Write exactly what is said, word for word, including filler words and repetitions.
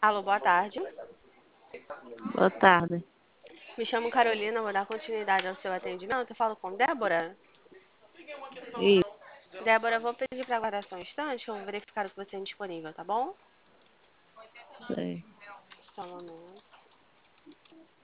Alô, boa tarde. Boa tarde. Me chamo Carolina, vou dar continuidade ao seu atendimento. Eu falo com Débora. Isso, Débora, eu vou pedir para aguardar só um instante, que eu vou verificar o que você tem disponível, tá bom? sei. Só um momento.